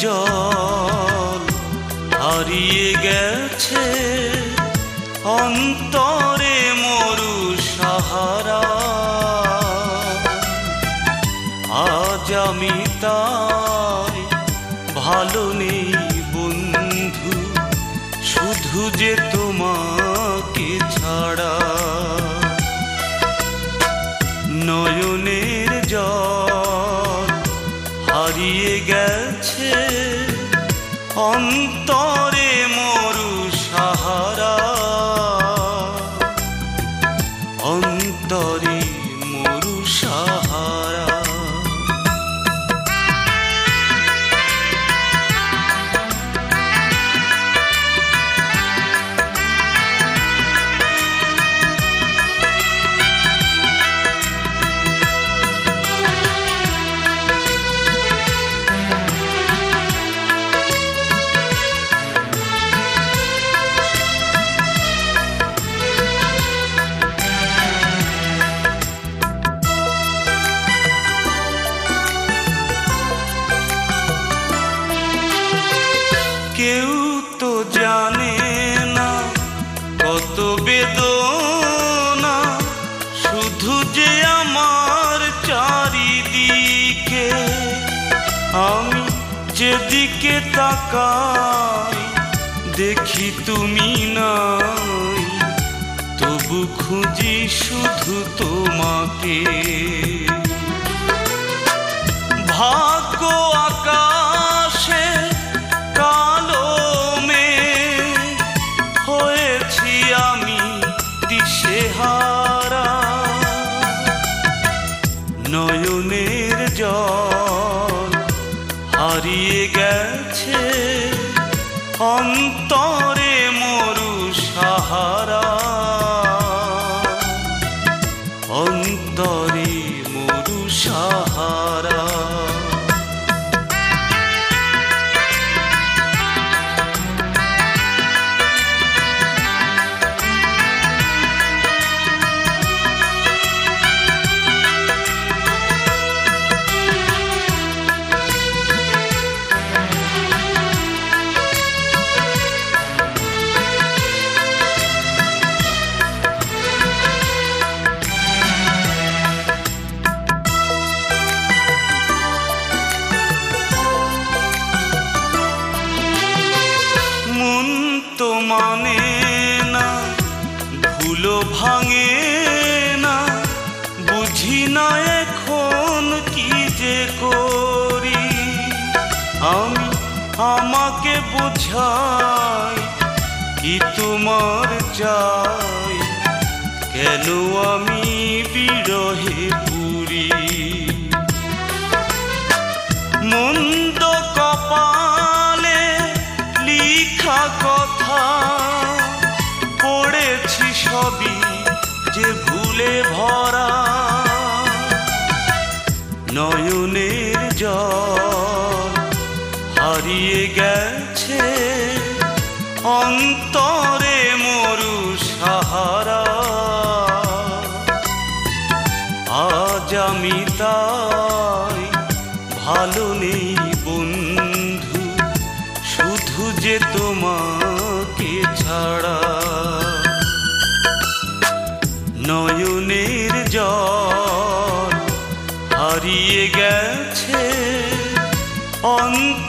জল হারিয়ে গেছে অন্তরে মরু সাহারা। আজ আমি তাই ভালো নেই বন্ধু, শুধু যে তোমাকে ছাড়া। নয়নের জল হারিয়ে গেছে অন্তরে মরু সাহারা, অন্তরে মরু সাহারা। কেউ তো জানে না কত বেদনা, শুধু যে আমার চারিদিকে। আমি যেদিকে তাকাই দেখি তুমি নাই, তবু খুঁজি শুধু তোমাকে। ভাগ্য আকাশে কালো মেঘ হয়েছি আমি দিশেহারা। নয়নের জল হারিয়ে গেছে অন্তরে মরু সাহারা, অন্তরে মরু সাহারা। তো মানে না ভুলো ভাঙে না, বুঝি না এখন কি যে করি। আমি আমাকে বোঝাই কি তোমার চাই, কেন আমি বিরহে পুরি। মন্দ কপালে লিখা কথা পড়েছি সবই যে ভুলে ভরা। নয়নের জল হারিয়ে গেছে অন্তরে মরু সাহারা। আজ আমি তাই ভালো নেই বন্ধু, শুধু যে তোমাকে ছাড়া। নয়নের জল হারিয়ে গেছে অন্তরে